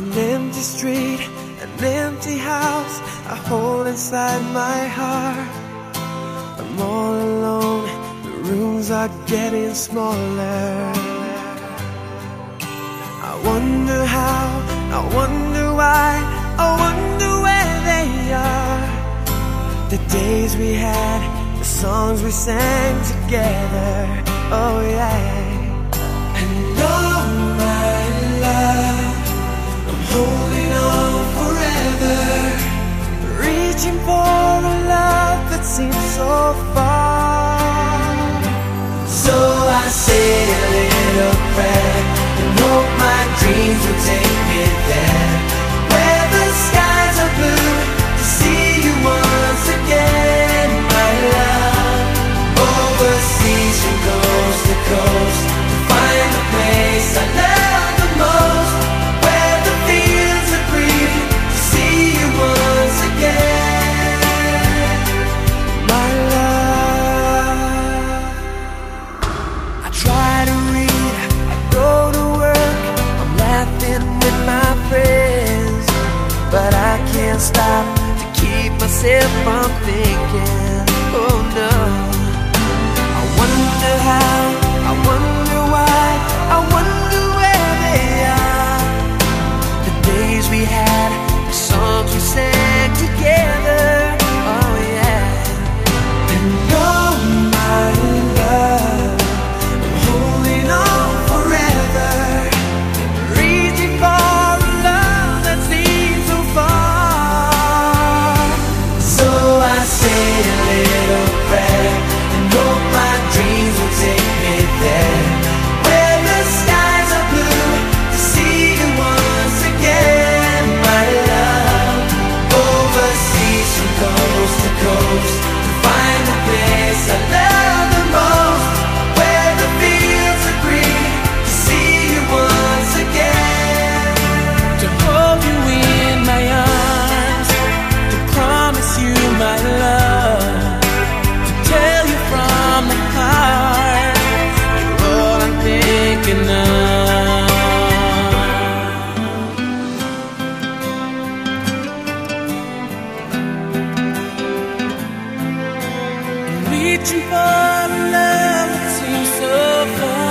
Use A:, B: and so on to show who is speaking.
A: An empty street, an empty house I hold inside my heart. I'm all alone, the rooms are getting smaller. I wonder how, I wonder why, I wonder where they are. The days we had, the songs we sang together, oh yeah. And oh my love, I'm holding on forever, reaching for a love that seems so far. So I say a little prayer and hope my dreams will take me there, where the skies are blue, to see you once again, my love. Overseas from coast to coast, to find the place I love the most, where the fields are green, to see you once again, my love. I try to read, I go to work, I'm laughing with my friends, but I can't stop to keep myself from thinking, oh no. I wonder how, I wonder why, I wonder where they are. The days we had, the songs we sang together, oh yeah. And oh my love, I'm holding on forever, reaching for a love that seems so far. So I say a little prayer and hope my dreams will take me there, where the skies are blue, to see you once again, my love. Overseas from coast to coast, to find the place I love the most, where the fields are green, to see you once again, to hold you in my arms, to promise you my love, to tell you from the heart, you're all I'm thinking of. I'm reaching for a love that seems so far.